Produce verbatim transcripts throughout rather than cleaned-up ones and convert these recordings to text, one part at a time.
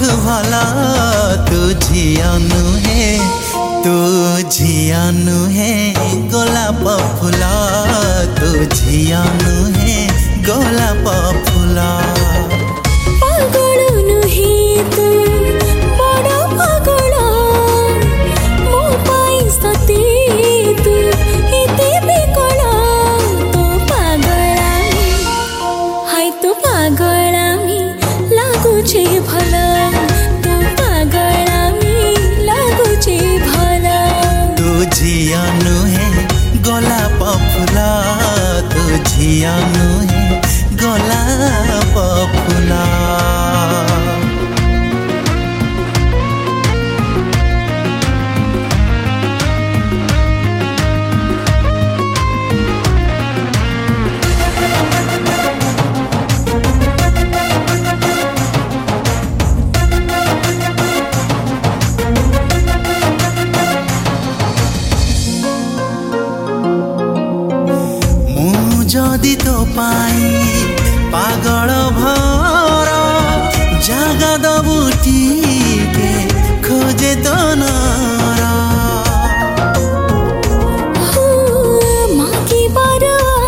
मोठु भला तू झिया नुहे तू झिया नुहे गोलाप फूल तू झिया नुहे गोलाप फूल पागल नुहे तू बड़ पागल मो पाई सते तू एते बेकल तो पागलामी हाय तू पागलामी लागुछे भल तू पागलामी लागुछे भल तू झिया नुहे गोलाप फूल तू झिया नुहे गोलाप फूल जदि तो पाई पागल भर जागा दबु टीके खोजे तो नर माकी बार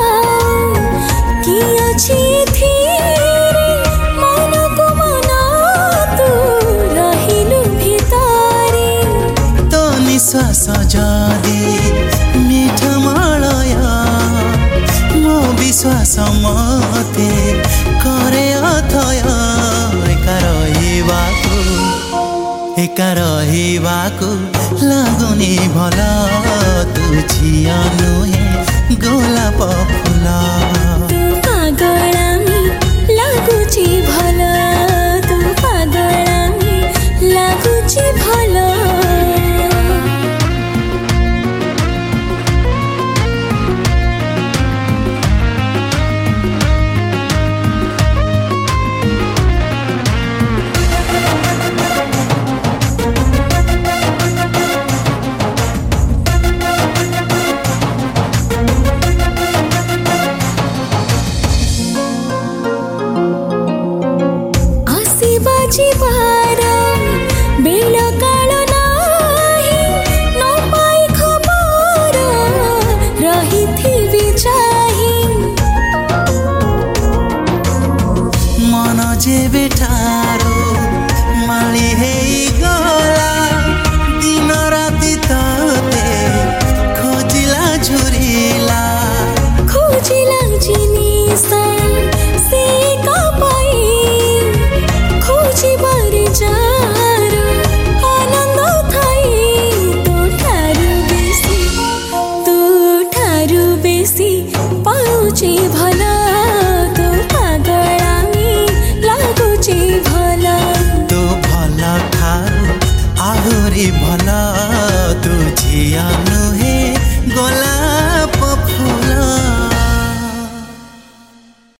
की अछि धीरे मन को मना तू रहिलु भितारे तो निश्वास जदि मीठ मलया मो विश्वास मते करे अथय एका रहिबाकु एका रहिबाकु लागुनी भल तू झिया नुहे गोलाप फूल तू पागलामी लागुछि भल तू पागलामी लागुछि भल जीवार बेल काल नाही न पाई खबर रही थी चाही मन जे बेठारो माली हेई गला दिन राति तते खोजिला झुरिला खोजिला जिनिस से कपाई खोजिबार जार आनंद थाई तू ठारू बेसी तू ठारू बेसी पाउछि भल तू पागलामी लागुछि भल तू भल ठारू आहुरी भल तू झिया नुहे गोला